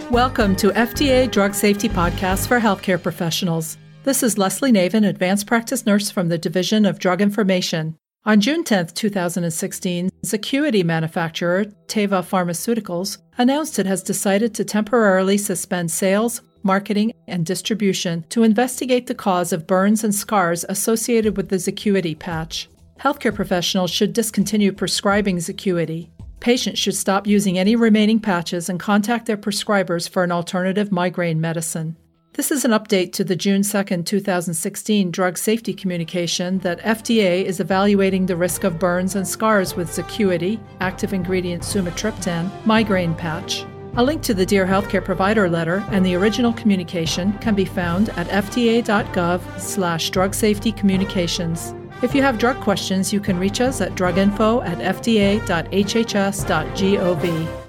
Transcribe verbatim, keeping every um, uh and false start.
Welcome to F D A Drug Safety Podcast for healthcare professionals. This is Leslie Navin, advanced practice nurse from the Division of Drug Information. On June tenth, two thousand sixteen, Zecuity manufacturer Teva Pharmaceuticals announced it has decided to temporarily suspend sales, marketing, and distribution to investigate the cause of burns and scars associated with the Zecuity patch. Healthcare professionals should discontinue prescribing Zecuity. Patients should stop using any remaining patches and contact their prescribers for an alternative migraine medicine. This is an update to the June second, two thousand sixteen drug safety communication that F D A is evaluating the risk of burns and scars with Zecuity, active ingredient sumatriptan, migraine patch. A link to the Dear Healthcare Provider letter and the original communication can be found at fda.gov slash drug safety communications. If you have drug questions, you can reach us at druginfo at fda.hhs.gov.